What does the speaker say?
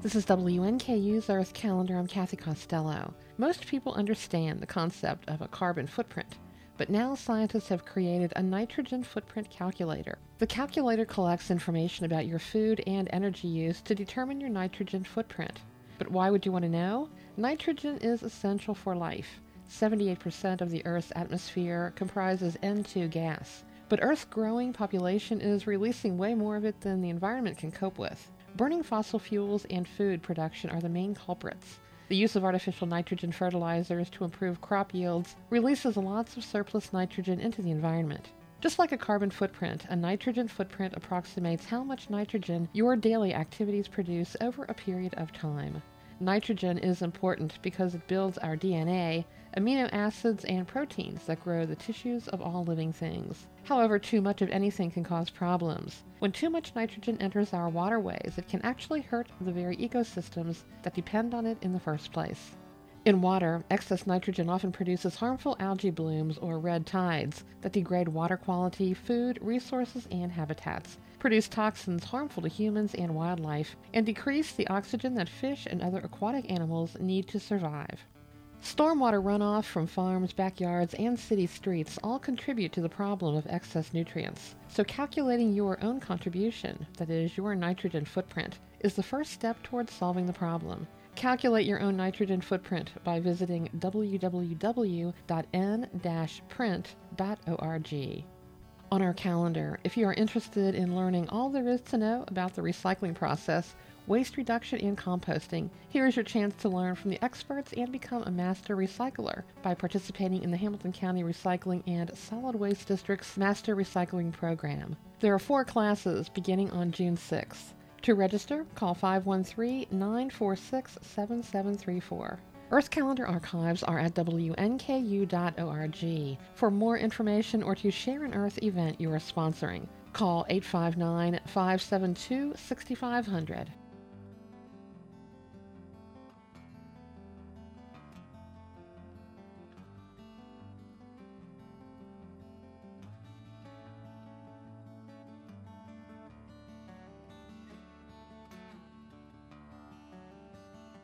This is WNKU's Earth Calendar. I'm Kathy Costello. Most people understand the concept of a carbon footprint, but now scientists have created a nitrogen footprint calculator. The calculator collects information about your food and energy use to determine your nitrogen footprint. But why would you want to know? Nitrogen is essential for life. 78% of the Earth's atmosphere comprises N2 gas, but Earth's growing population is releasing way more of it than the environment can cope with. Burning fossil fuels and food production are the main culprits. The use of artificial nitrogen fertilizers to improve crop yields releases lots of surplus nitrogen into the environment. Just like a carbon footprint, a nitrogen footprint approximates how much nitrogen your daily activities produce over a period of time. Nitrogen is important because it builds our DNA, amino acids, and proteins that grow the tissues of all living things. However, too much of anything can cause problems. When too much nitrogen enters our waterways, it can actually hurt the very ecosystems that depend on it in the first place. In water, excess nitrogen often produces harmful algae blooms or red tides that degrade water quality, food, resources, and habitats, produce toxins harmful to humans and wildlife, and decrease the oxygen that fish and other aquatic animals need to survive. Stormwater runoff from farms, backyards, and city streets all contribute to the problem of excess nutrients. So calculating your own contribution, that is, your nitrogen footprint, is the first step towards solving the problem. Calculate your own nitrogen footprint by visiting www.n-print.org. On our calendar, if you are interested in learning all there is to know about the recycling process, waste reduction, and composting, here is your chance to learn from the experts and become a master recycler by participating in the Hamilton County Recycling and Solid Waste District's Master Recycling Program. There are 4 classes beginning on June 6th. To register, call 513-946-7734. Earth Calendar archives are at WNKU.org. For more information or to share an Earth event you are sponsoring, call 859-572-6500.